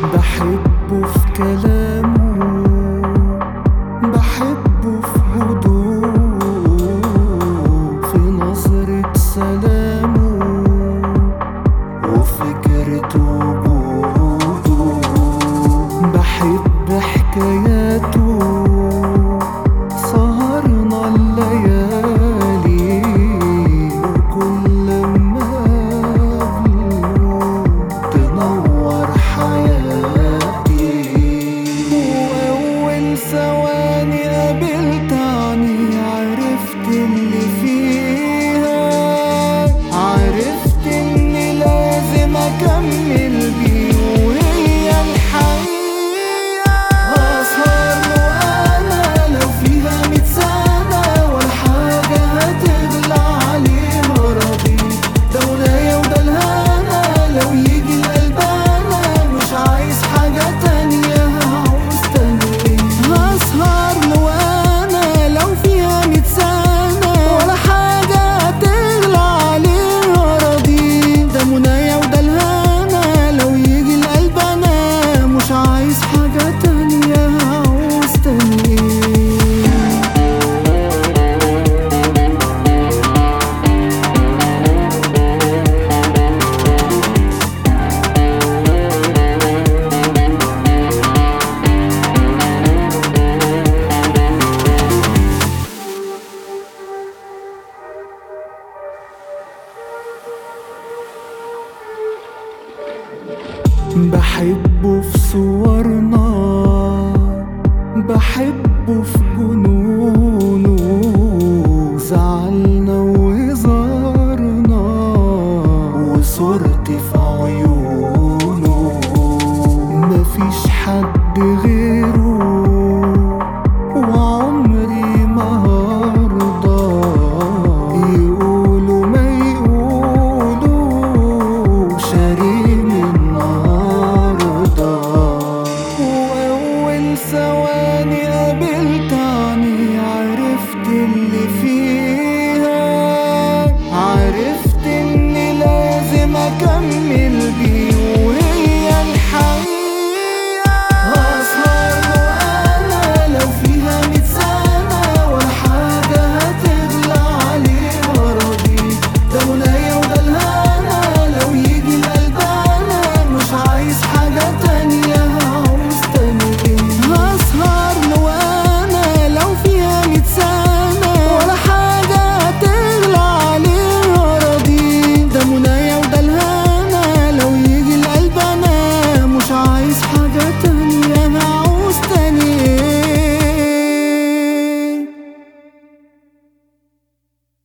بحبه في كلامه، بحبه في هدوءه، في نظرة سلامه وفكرة وجوده. بحب حكاياته، سهرنا الليالي وكل ما قابله تنور حياتي. وأول ثواني قابلتني عرفت اللي فيها، عرفت إني لازم أكمل بيه وهي الحقيقة. أسهر وأنا لو فيها 100 سنة ولا حاجة هتغلى عليها راضي. ده ولاية وده الهنا لو يجي القلب أنا مش عايز حاجة تانية، هعوز تاني إيه؟ هسهر وأنا لو فيها 100 سنة ولا حاجة هتغلى عليها راضي. ده منايا وده الهنا لو يجي القلب أنا مش عايز حاجة تانية، هعوز تاني إيه؟ بحبه في صورنا، بحبه في